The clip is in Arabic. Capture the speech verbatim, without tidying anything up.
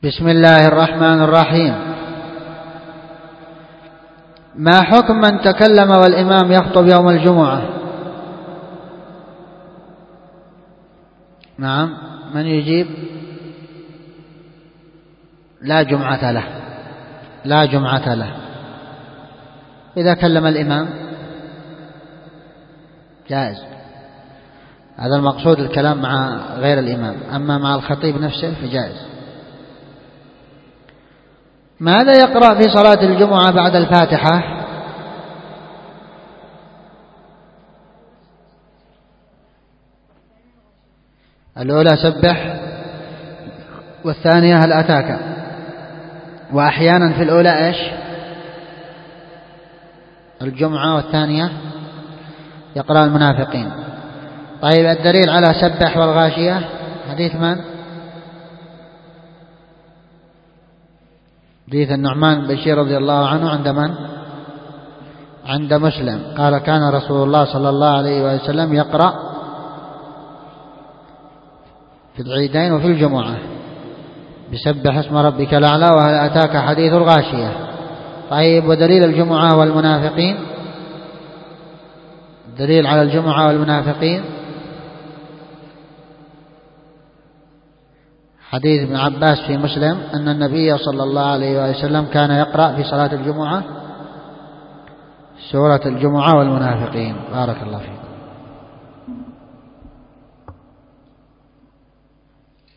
بسم الله الرحمن الرحيم. ما حكم من تكلم والإمام يخطب يوم الجمعة؟ نعم، من يجيب؟ لا جمعة له، لا جمعة له. إذا كلم الإمام جائز، هذا المقصود الكلام مع غير الإمام، أما مع الخطيب نفسه فجائز. ماذا يقرأ في صلاة الجمعة بعد الفاتحة؟ الأولى سبح، والثانية هل أتاك، وأحيانا في الأولى إيش؟ الجمعة، والثانية يقرأ المنافقين. طيب الدليل على سبح والغاشية حديث من؟ حديث النعمان بن بشير رضي الله عنه. عند من؟ عند مسلم. قال كان رسول الله صلى الله عليه وسلم يقرأ في العيدين وفي الجمعة بسبح اسم ربك الأعلى وهل أتاك حديث الغاشية. طيب ودليل الجمعة والمنافقين؟ دليل على الجمعة والمنافقين حديث ابن عباس في مسلم أن النبي صلى الله عليه وسلم كان يقرأ في صلاة الجمعة سورة الجمعة والمنافقين. بارك الله فيكم.